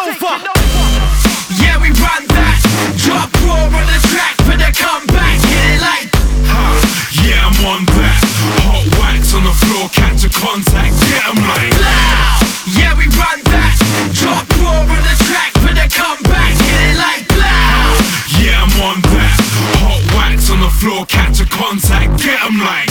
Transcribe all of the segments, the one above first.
over. Yeah, we run that. Drop raw on the track for the comeback. Hit it like, yeah, I'm on that. Hot wax on the floor, catch a contact. Yeah, I'm like, loud. Yeah, we run that. Drop raw on the track for the comeback. Hit it like, loud. yeah, I'm on that. Hot wax on the floor, catch a contact. Yeah, I'm like,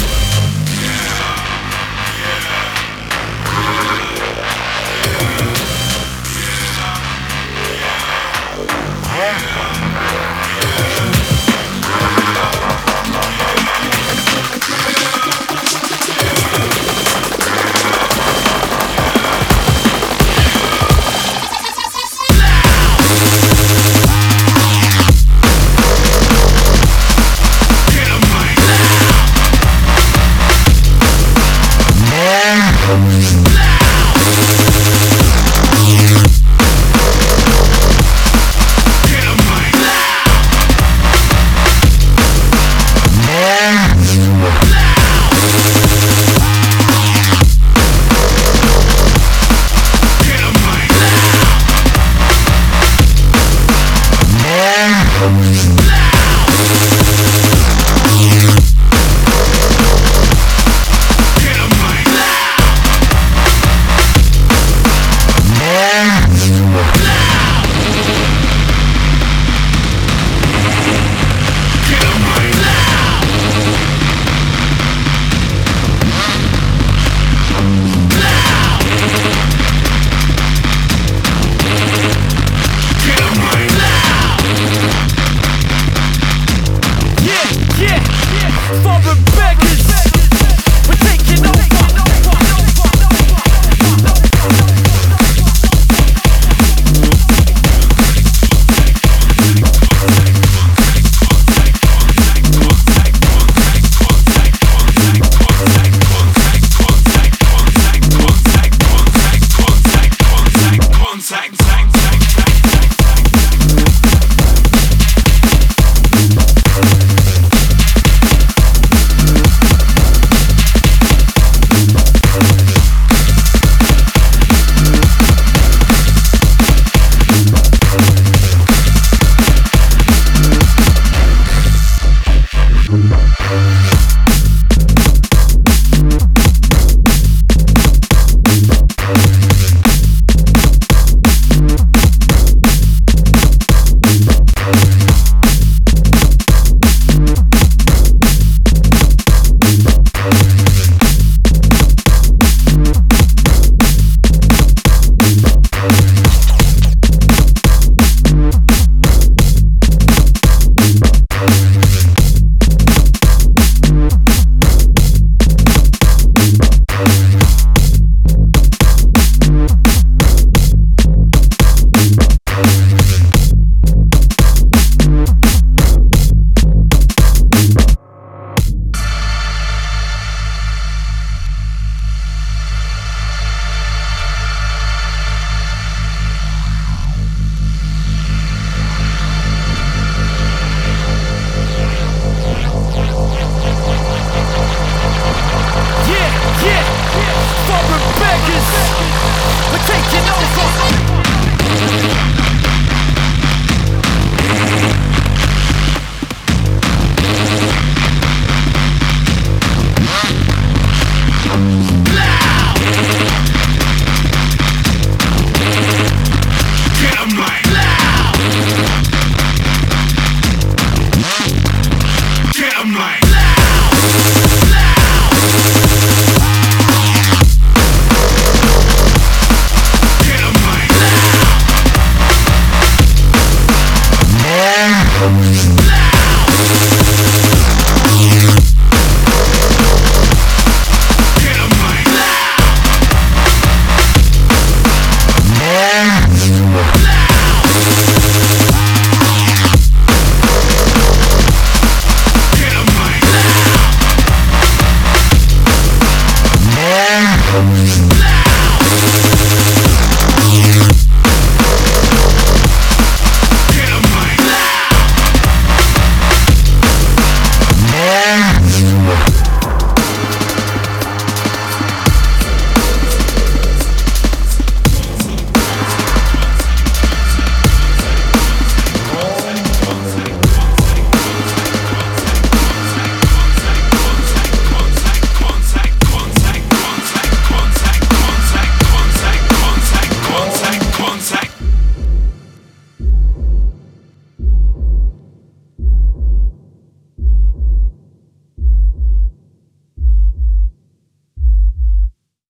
Get